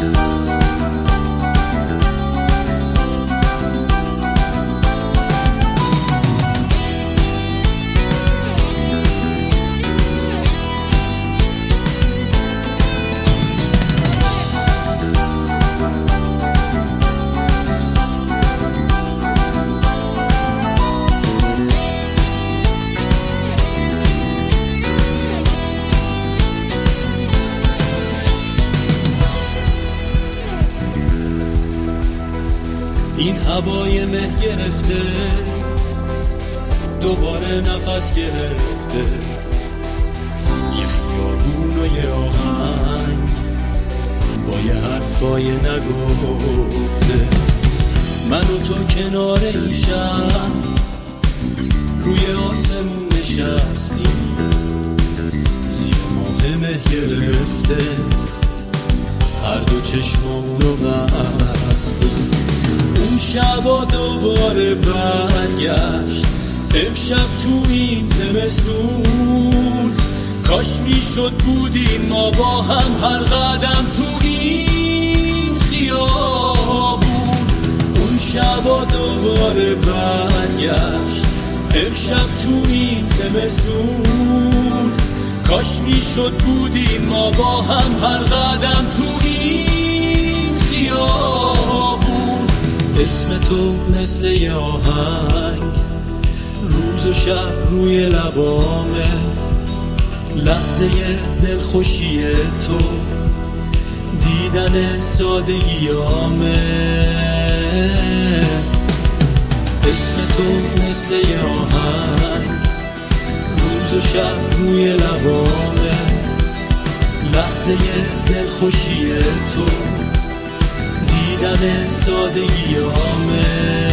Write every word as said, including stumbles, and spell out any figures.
این هوای مه گرفته دوباره نفس گرفته، یه خیابون و یه آهنگ با یه حرفای نگفته. من و تو کنار این شب روی آسمون نشستیم، زیر ماه مه گرفته، هر دو چشمامونو بستیم. اون شبا دوباره برگشت، امشب تو این زمستون، کاش میشد بودیم ما با هم هر قدم تو این خیابون. اون شبا دوباره برگشت، امشب تو این زمستون، کاش میشد بودیم ما با هم هر قدم تو این خیابون. اسم تو مثل یه آهنگ، روز و شب روی لبامه، لحظه دلخوشی تو، دیدن سادگیامه. اسم تو مثل یه آهنگ، روز و شب روی لبامه، لحظه دلخوشی تو، دیدن سادگیامه.